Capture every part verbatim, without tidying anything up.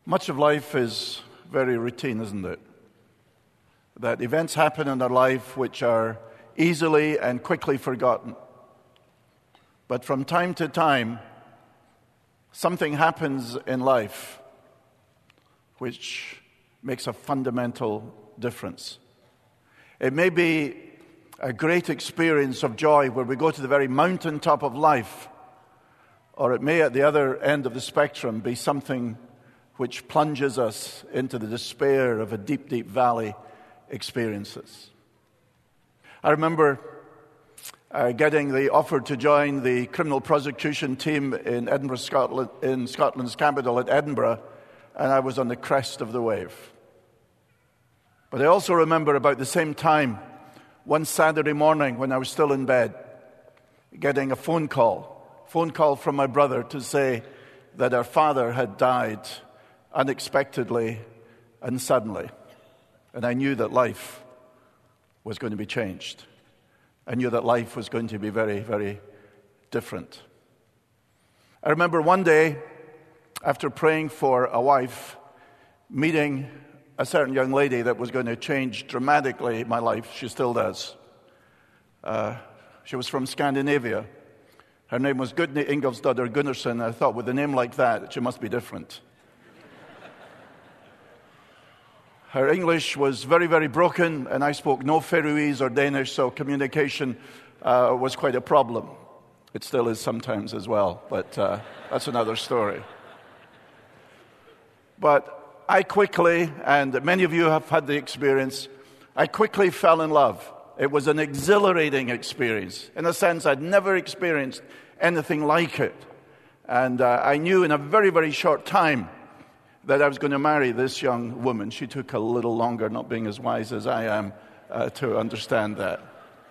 Much of life is very routine, isn't it? That events happen in our life which are easily and quickly forgotten. But from time to time, something happens in life which makes a fundamental difference. It may be a great experience of joy where we go to the very mountaintop of life, or it may, at the other end of the spectrum, be something which plunges us into the despair of a deep, deep valley experiences. I remember uh, getting the offer to join the criminal prosecution team in Edinburgh, Scotland, in Scotland's capital at Edinburgh, and I was on the crest of the wave. But I also remember about the same time, one Saturday morning when I was still in bed, getting a phone call, phone call from my brother to say that our father had died unexpectedly and suddenly. And I knew that life was going to be changed. I knew that life was going to be very, very different. I remember one day, after praying for a wife, meeting a certain young lady that was going to change dramatically my life. She still does. Uh, she was from Scandinavia. Her name was Gudny Ingolfsdotter Gunnarsson. I thought, with a name like that, she must be different. Her English was very, very broken, and I spoke no Faroese or Danish, so communication uh, was quite a problem. It still is sometimes as well, but uh, that's another story. But I quickly, and many of you have had the experience, I quickly fell in love. It was an exhilarating experience. In a sense, I'd never experienced anything like it. And uh, I knew in a very, very short time that I was going to marry this young woman. She took a little longer, not being as wise as I am, uh, to understand that.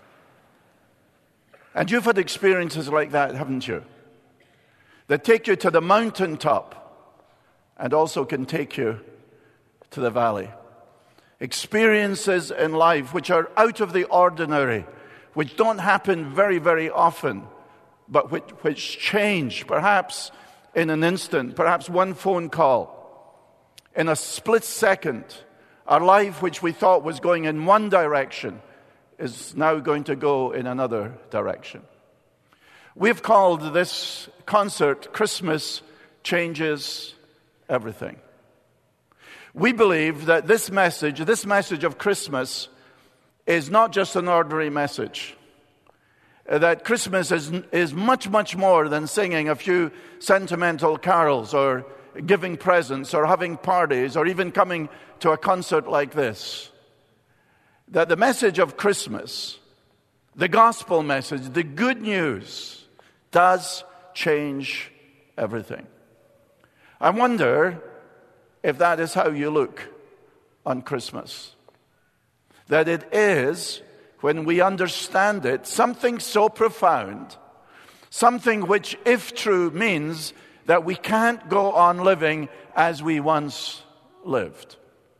And you've had experiences like that, haven't you? That take you to the mountaintop and also can take you to the valley. Experiences in life which are out of the ordinary, which don't happen very, very often, but which, which change, perhaps in an instant, perhaps one phone call. In a split second, our life, which we thought was going in one direction, is now going to go in another direction. We've called this concert Christmas Changes Everything. We believe that this message, this message of Christmas, is not just an ordinary message. That Christmas is, is much, much more than singing a few sentimental carols or giving presents or having parties or even coming to a concert like this. That the message of Christmas, the gospel message, the good news, does change everything. I wonder if that is how you look on Christmas. That it is, when we understand it, something so profound, something which, if true, means that we can't go on living as we once lived.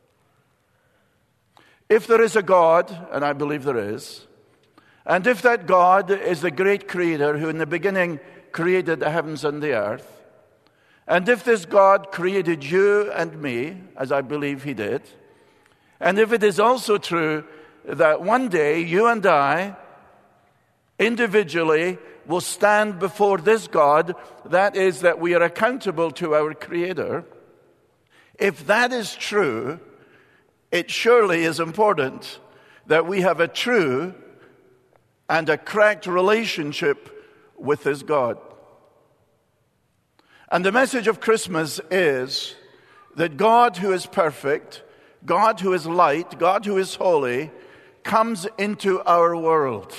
If there is a God, and I believe there is, and if that God is the great creator who in the beginning created the heavens and the earth, and if this God created you and me, as I believe he did, and if it is also true that one day you and I, individually, will stand before this God, that is, that we are accountable to our Creator, if that is true, it surely is important that we have a true and a correct relationship with this God. And the message of Christmas is that God who is perfect, God who is light, God who is holy, comes into our world.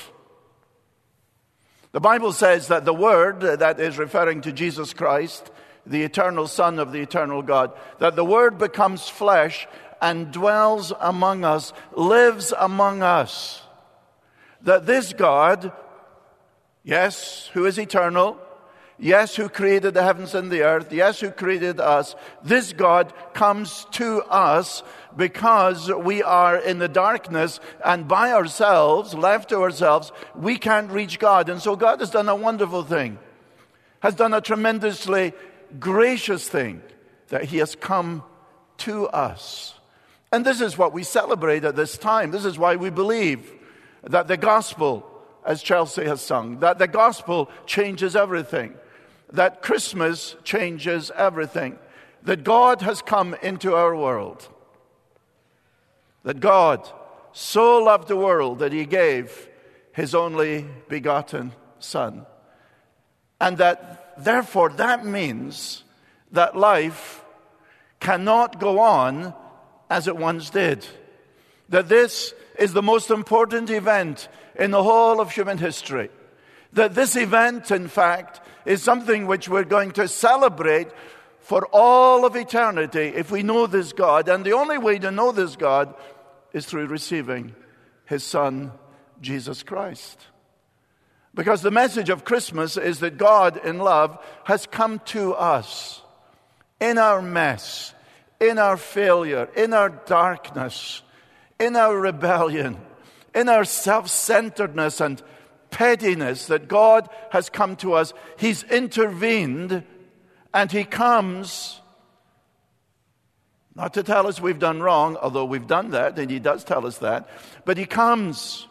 The Bible says that the Word, that is referring to Jesus Christ, the eternal Son of the eternal God, that the Word becomes flesh and dwells among us, lives among us. That this God, yes, who is eternal, yes, who created the heavens and the earth, yes, who created us, this God comes to us because we are in the darkness and by ourselves, left to ourselves, we can't reach God. And so God has done a wonderful thing, has done a tremendously gracious thing, that he has come to us. And this is what we celebrate at this time. This is why we believe that the gospel, as Chelsea has sung, that the gospel changes everything, that Christmas changes everything, that God has come into our world, that God so loved the world that he gave his only begotten Son. And that, therefore, that means that life cannot go on as it once did. That this is the most important event in the whole of human history. That this event, in fact, is something which we're going to celebrate for all of eternity if we know this God. And the only way to know this God is through receiving his Son, Jesus Christ. Because the message of Christmas is that God in love has come to us in our mess, in our failure, in our darkness, in our rebellion, in our self-centeredness and pettiness, that God has come to us. He's intervened, and he comes not to tell us we've done wrong, although we've done that, and he does tell us that, but he comes.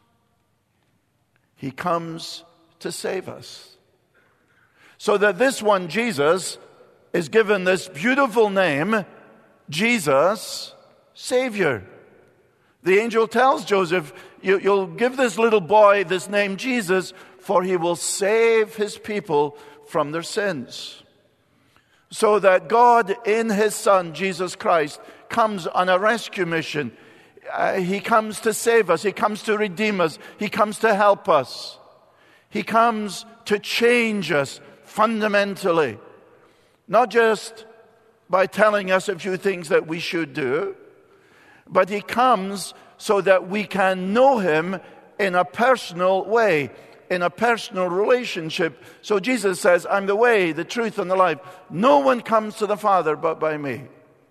He comes to save us. So that this one, Jesus, is given this beautiful name, Jesus, Savior. The angel tells Joseph, you, you'll give this little boy this name Jesus, for he will save his people from their sins. So that God in his Son, Jesus Christ, comes on a rescue mission. Uh, he comes to save us. He comes to redeem us. He comes to help us. He comes to change us fundamentally. Not just by telling us a few things that we should do, but he comes so that we can know him in a personal way, in a personal relationship. So Jesus says, I'm the way, the truth, and the life. No one comes to the Father but by me.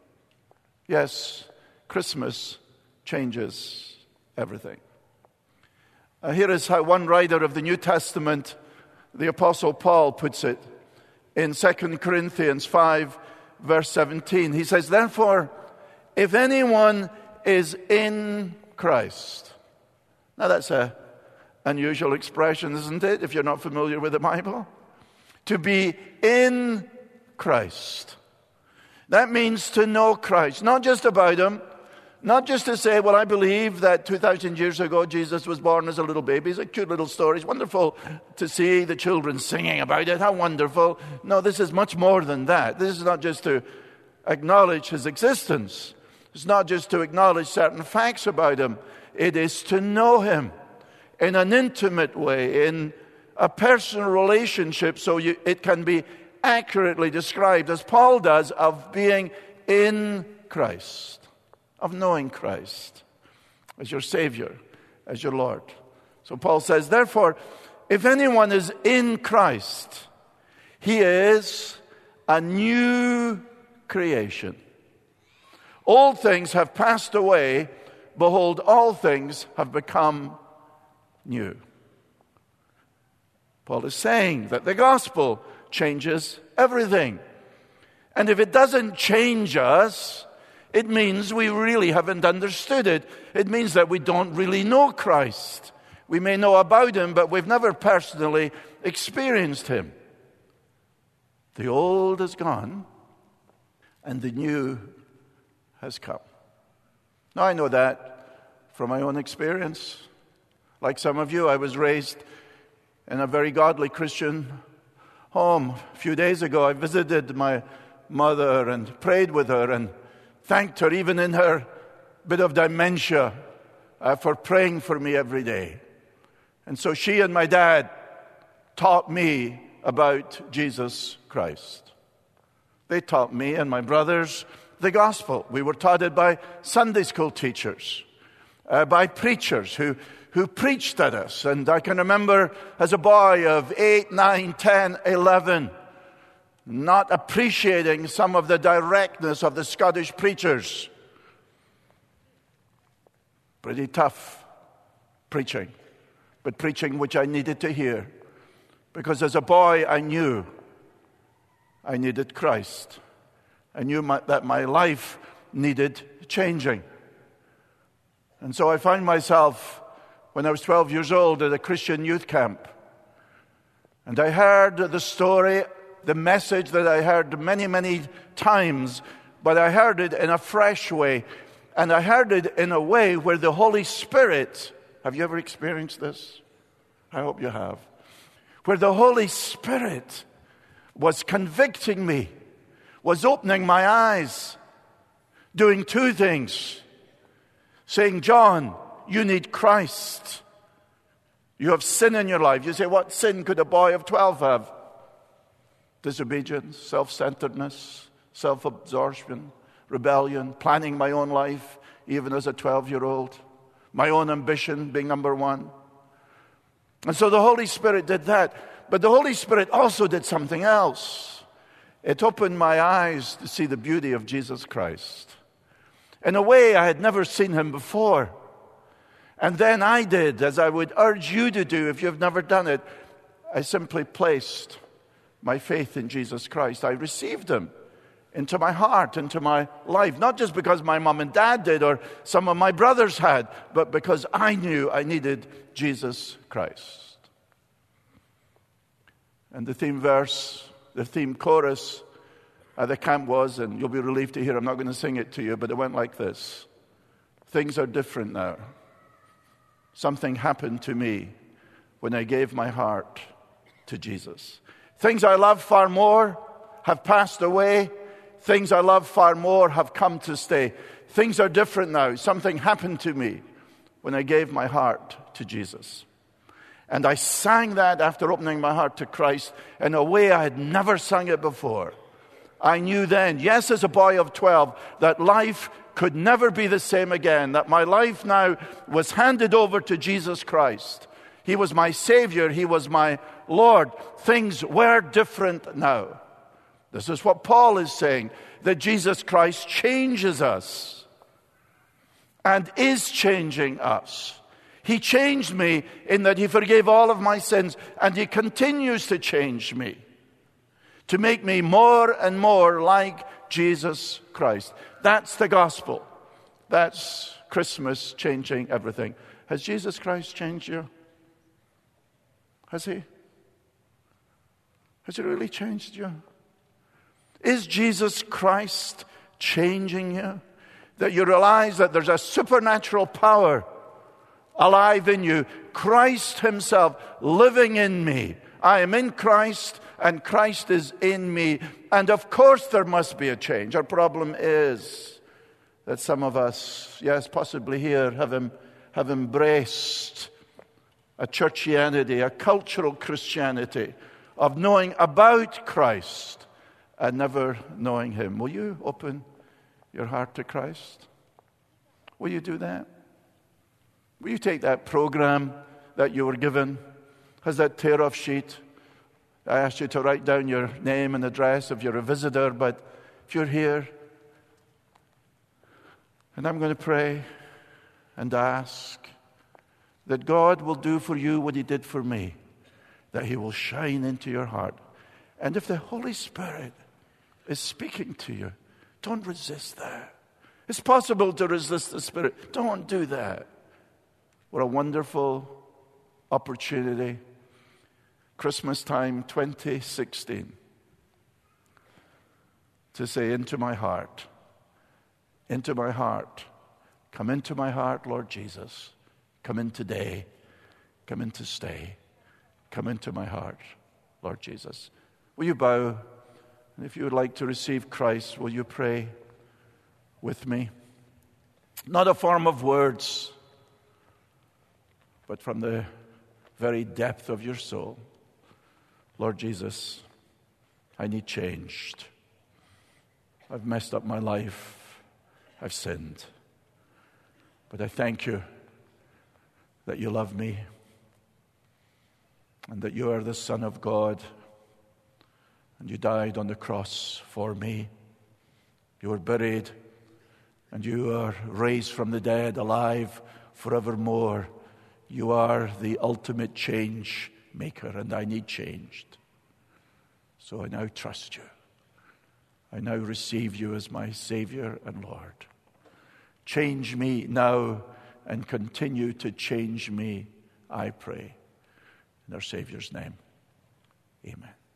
Yes, Christmas changes everything. Uh, here is how one writer of the New Testament, the Apostle Paul, puts it in Second Corinthians five, verse seventeen. He says, therefore, if anyone is in Christ. Now that's a unusual expression, isn't it, if you're not familiar with the Bible? To be in Christ. That means to know Christ, not just about him, not just to say, well, I believe that two thousand years ago Jesus was born as a little baby. It's a cute little story. It's wonderful to see the children singing about it. How wonderful. No, this is much more than that. This is not just to acknowledge his existence. It's not just to acknowledge certain facts about him. It is to know him in an intimate way, in a personal relationship, so you, it can be accurately described, as Paul does, of being in Christ, of knowing Christ as your Savior, as your Lord. So Paul says, therefore, if anyone is in Christ, he is a new creation. Old things have passed away. Behold, all things have become new. Paul is saying that the gospel changes everything. And if it doesn't change us, it means we really haven't understood it. It means that we don't really know Christ. We may know about him, but we've never personally experienced him. The old is gone, and the new has come. Now, I know that from my own experience. Like some of you, I was raised in a very godly Christian home. A few days ago, I visited my mother and prayed with her and thanked her, even in her bit of dementia, uh, for praying for me every day. And so she and my dad taught me about Jesus Christ. They taught me and my brothers the gospel. We were taught it by Sunday school teachers, uh, by preachers who, who preached at us. And I can remember as a boy of eight, nine, ten, eleven, not appreciating some of the directness of the Scottish preachers. Pretty tough preaching, but preaching which I needed to hear. Because as a boy, I knew I needed Christ I knew my, that my life needed changing. And so I found myself, when I was twelve years old, at a Christian youth camp. And I heard the story, the message that I heard many, many times, but I heard it in a fresh way. And I heard it in a way where the Holy Spirit, have you ever experienced this? I hope you have. Where the Holy Spirit was convicting me, was opening my eyes, doing two things. Saying, John, you need Christ. You have sin in your life. You say, what sin could a boy of twelve have? Disobedience, self-centeredness, self-absorption, rebellion, planning my own life, even as a twelve-year-old. My own ambition being number one. And so the Holy Spirit did that. But the Holy Spirit also did something else. It opened my eyes to see the beauty of Jesus Christ. In a way I had never seen him before. And then I did, as I would urge you to do if you've never done it. I simply placed my faith in Jesus Christ. I received him into my heart, into my life. Not just because my mom and dad did or some of my brothers had, but because I knew I needed Jesus Christ. And the theme verse, the theme chorus at the camp was, and you'll be relieved to hear I'm not going to sing it to you, but it went like this. Things are different now. Something happened to me when I gave my heart to Jesus. Things I love far more have passed away. Things I love far more have come to stay. Things are different now. Something happened to me when I gave my heart to Jesus. And I sang that after opening my heart to Christ in a way I had never sung it before. I knew then, yes, as a boy of twelve, that life could never be the same again, that my life now was handed over to Jesus Christ. He was my Savior. He was my Lord. Things were different now. This is what Paul is saying, that Jesus Christ changes us and is changing us. He changed me in that he forgave all of my sins, and he continues to change me, to make me more and more like Jesus Christ. That's the gospel. That's Christmas changing everything. Has Jesus Christ changed you? Has he? Has he really changed you? Is Jesus Christ changing you? That you realize that there's a supernatural power alive in you. Christ himself living in me. I am in Christ, and Christ is in me. And of course there must be a change. Our problem is that some of us, yes, possibly here, have, em- have embraced a churchianity, a cultural Christianity of knowing about Christ and never knowing him. Will you open your heart to Christ? Will you do that? Will you take that program that you were given? Has that tear-off sheet? I asked you to write down your name and address if you're a visitor, but if you're here, and I'm going to pray and ask that God will do for you what he did for me, that he will shine into your heart. And if the Holy Spirit is speaking to you, don't resist that. It's possible to resist the Spirit. Don't do that. What a wonderful opportunity. Christmas time twenty sixteen. To say, into my heart, into my heart, come into my heart, Lord Jesus. Come in today. Come in to stay. Come into my heart, Lord Jesus. Will you bow? And if you would like to receive Christ, will you pray with me? Not a form of words, but from the very depth of your soul. Lord Jesus, I need changed. I've messed up my life. I've sinned. But I thank you that you love me and that you are the Son of God and you died on the cross for me. You were buried and you are raised from the dead, alive forevermore. You are the ultimate change maker, and I need changed. So I now trust you. I now receive you as my Savior and Lord. Change me now and continue to change me, I pray. In our Savior's name, amen.